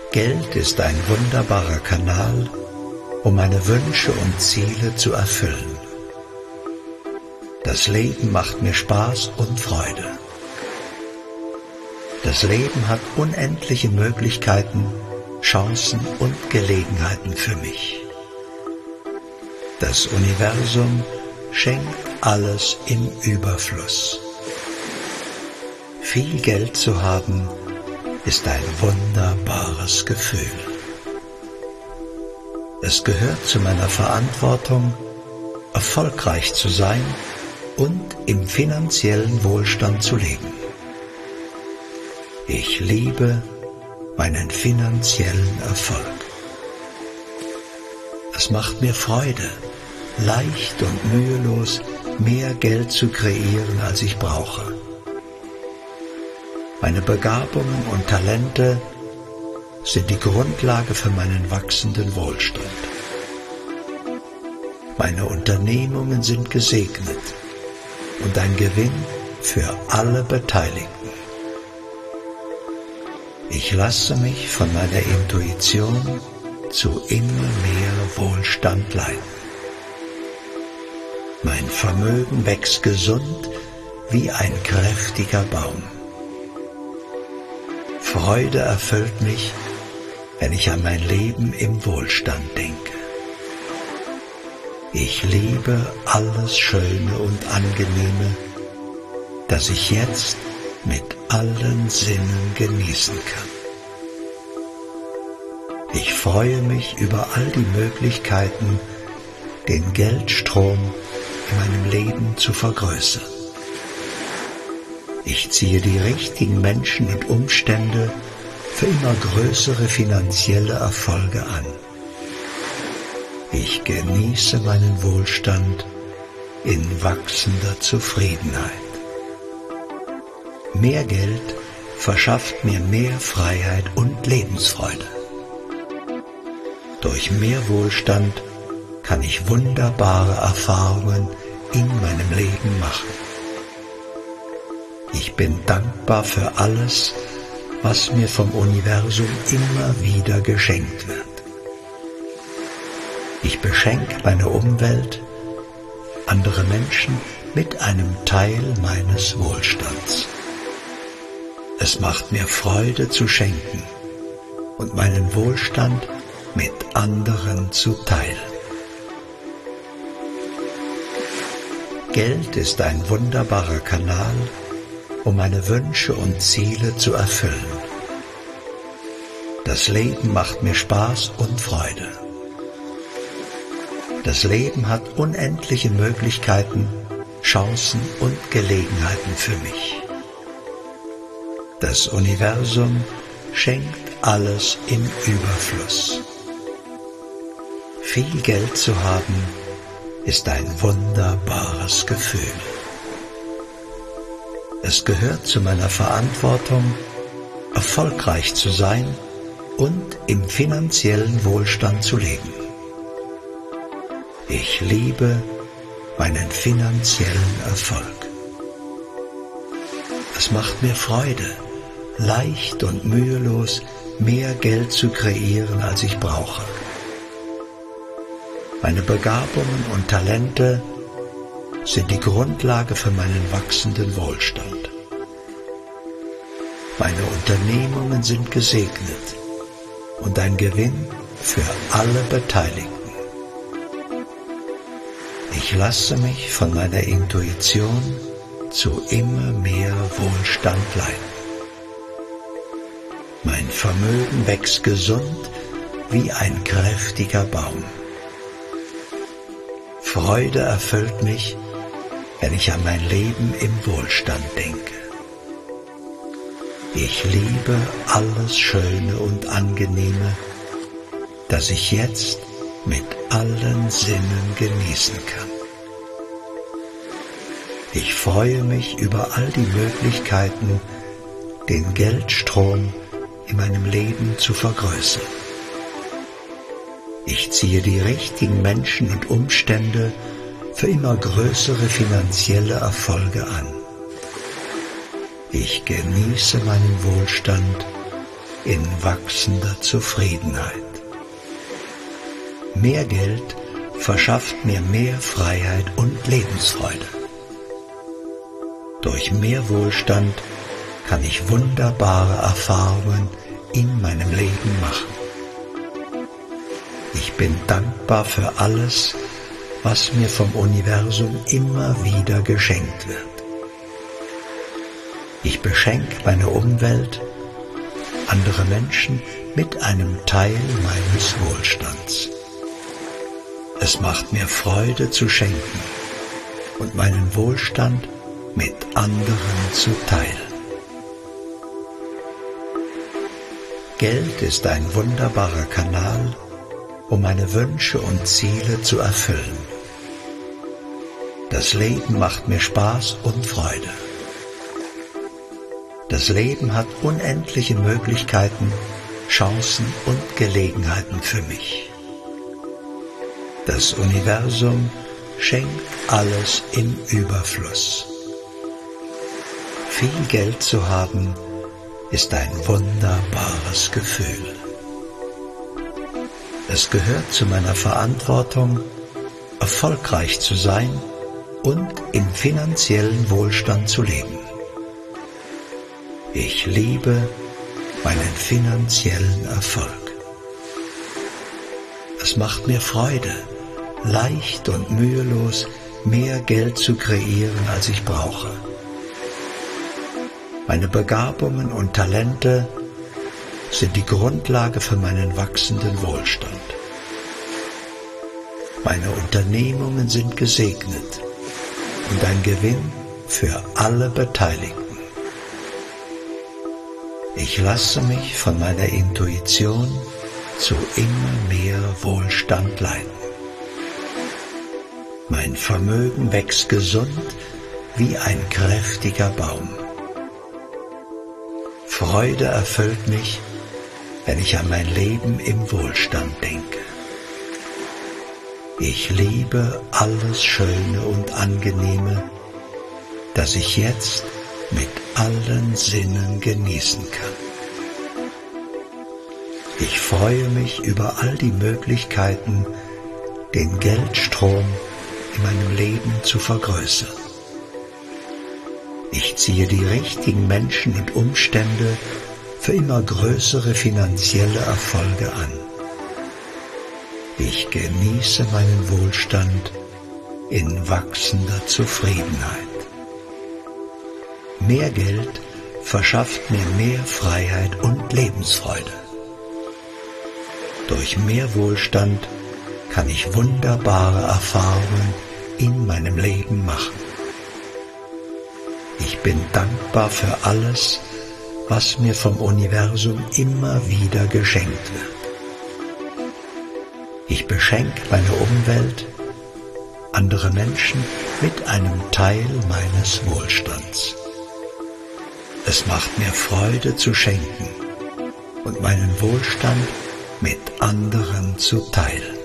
Geld ist ein wunderbarer Kanal, um meine Wünsche und Ziele zu erfüllen. Das Leben macht mir Spaß und Freude. Das Leben hat unendliche Möglichkeiten, Chancen und Gelegenheiten für mich. Das Universum schenkt alles im Überfluss. Viel Geld zu haben, ist ein wunderbares Gefühl. Es gehört zu meiner Verantwortung, erfolgreich zu sein und im finanziellen Wohlstand zu leben. Ich liebe meinen finanziellen Erfolg. Es macht mir Freude, leicht und mühelos mehr Geld zu kreieren, als ich brauche. Meine Begabungen und Talente sind die Grundlage für meinen wachsenden Wohlstand. Meine Unternehmungen sind gesegnet und ein Gewinn für alle Beteiligten. Ich lasse mich von meiner Intuition zu immer mehr Wohlstand leiten. Mein Vermögen wächst gesund wie ein kräftiger Baum. Freude erfüllt mich, wenn ich an mein Leben im Wohlstand denke. Ich liebe alles Schöne und Angenehme, das ich jetzt mit allen Sinnen genießen kann. Ich freue mich über all die Möglichkeiten, den Geldstrom in meinem Leben zu vergrößern. Ich ziehe die richtigen Menschen und Umstände für immer größere finanzielle Erfolge an. Ich genieße meinen Wohlstand in wachsender Zufriedenheit. Mehr Geld verschafft mir mehr Freiheit und Lebensfreude. Durch mehr Wohlstand kann ich wunderbare Erfahrungen in meinem Leben machen. Ich bin dankbar für alles, was mir vom Universum immer wieder geschenkt wird. Ich beschenke meine Umwelt, andere Menschen mit einem Teil meines Wohlstands. Es macht mir Freude zu schenken und meinen Wohlstand mit anderen zu teilen. Geld ist ein wunderbarer Kanal, um meine Wünsche und Ziele zu erfüllen. Das Leben macht mir Spaß und Freude. Das Leben hat unendliche Möglichkeiten, Chancen und Gelegenheiten für mich. Das Universum schenkt alles im Überfluss. Viel Geld zu haben, ist ein wunderbares Gefühl. Es gehört zu meiner Verantwortung, erfolgreich zu sein und im finanziellen Wohlstand zu leben. Ich liebe meinen finanziellen Erfolg. Es macht mir Freude, leicht und mühelos mehr Geld zu kreieren, als ich brauche. Meine Begabungen und Talente sind die Grundlage für meinen wachsenden Wohlstand. Meine Unternehmungen sind gesegnet und ein Gewinn für alle Beteiligten. Ich lasse mich von meiner Intuition zu immer mehr Wohlstand leiten. Mein Vermögen wächst gesund wie ein kräftiger Baum. Freude erfüllt mich, wenn ich an mein Leben im Wohlstand denke. Ich liebe alles Schöne und Angenehme, das ich jetzt mit allen Sinnen genießen kann. Ich freue mich über all die Möglichkeiten, den Geldstrom in meinem Leben zu vergrößern. Ich ziehe die richtigen Menschen und Umstände für immer größere finanzielle Erfolge an. Ich genieße meinen Wohlstand in wachsender Zufriedenheit. Mehr Geld verschafft mir mehr Freiheit und Lebensfreude. Durch mehr Wohlstand kann ich wunderbare Erfahrungen in meinem Leben machen. Ich bin dankbar für alles, was mir vom Universum immer wieder geschenkt wird. Ich beschenke meine Umwelt, andere Menschen mit einem Teil meines Wohlstands. Es macht mir Freude zu schenken und meinen Wohlstand mit anderen zu teilen. Geld ist ein wunderbarer Kanal, um meine Wünsche und Ziele zu erfüllen. Das Leben macht mir Spaß und Freude. Das Leben hat unendliche Möglichkeiten, Chancen und Gelegenheiten für mich. Das Universum schenkt alles im Überfluss. Viel Geld zu haben, ist ein wunderbares Gefühl. Es gehört zu meiner Verantwortung, erfolgreich zu sein und im finanziellen Wohlstand zu leben. Ich liebe meinen finanziellen Erfolg. Es macht mir Freude, leicht und mühelos mehr Geld zu kreieren, als ich brauche. Meine Begabungen und Talente sind die Grundlage für meinen wachsenden Wohlstand. Meine Unternehmungen sind gesegnet und ein Gewinn für alle Beteiligten. Ich lasse mich von meiner Intuition zu immer mehr Wohlstand leiten. Mein Vermögen wächst gesund wie ein kräftiger Baum. Freude erfüllt mich, wenn ich an mein Leben im Wohlstand denke. Ich liebe alles Schöne und Angenehme, das ich jetzt mit allen Sinnen genießen kann. Ich freue mich über all die Möglichkeiten, den Geldstrom in meinem Leben zu vergrößern. Ich ziehe die richtigen Menschen und Umstände für immer größere finanzielle Erfolge an. Ich genieße meinen Wohlstand in wachsender Zufriedenheit. Mehr Geld verschafft mir mehr Freiheit und Lebensfreude. Durch mehr Wohlstand kann ich wunderbare Erfahrungen in meinem Leben machen. Ich bin dankbar für alles, was mir vom Universum immer wieder geschenkt wird. Ich beschenke meine Umwelt, andere Menschen mit einem Teil meines Wohlstands. Es macht mir Freude zu schenken und meinen Wohlstand mit anderen zu teilen.